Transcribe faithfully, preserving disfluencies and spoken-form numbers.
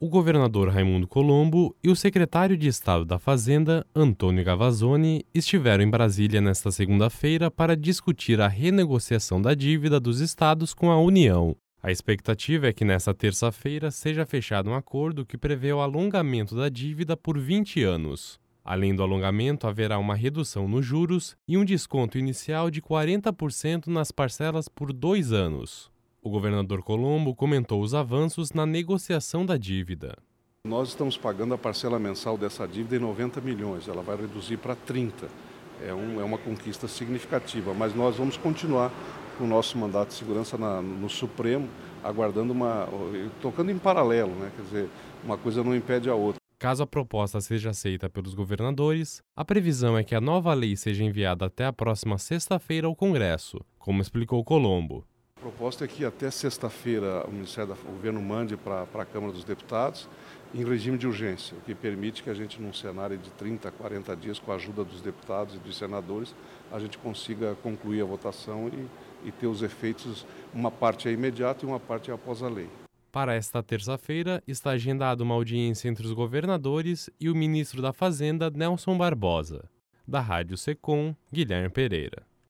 o governador Raimundo Colombo e o secretário de Estado da Fazenda, Antônio Gavazzoni, estiveram em Brasília nesta segunda-feira para discutir a renegociação da dívida dos estados com a União. A expectativa é que nesta terça-feira seja fechado um acordo que prevê o alongamento da dívida por vinte anos. Além do alongamento, haverá uma redução nos juros e um desconto inicial de quarenta por cento nas parcelas por dois anos. O governador Colombo comentou os avanços na negociação da dívida. Nós estamos pagando a parcela mensal dessa dívida em noventa milhões, ela vai reduzir para trinta. É, um, é uma conquista significativa, mas nós vamos continuar com o nosso mandato de segurança na, no Supremo, aguardando uma... tocando em paralelo, né? Quer dizer, uma coisa não impede a outra. Caso a proposta seja aceita pelos governadores, a previsão é que a nova lei seja enviada até a próxima sexta-feira ao Congresso, como explicou Colombo. A proposta é que até sexta-feira o Ministério da, o governo mande para a Câmara dos Deputados em regime de urgência, o que permite que a gente, num cenário de trinta, quarenta dias, com a ajuda dos deputados e dos senadores, a gente consiga concluir a votação e, e ter os efeitos, uma parte é imediata e uma parte é após a lei. Para esta terça-feira, está agendada uma audiência entre os governadores e o ministro da Fazenda, Nelson Barbosa. Da Rádio Secom, Guilherme Pereira.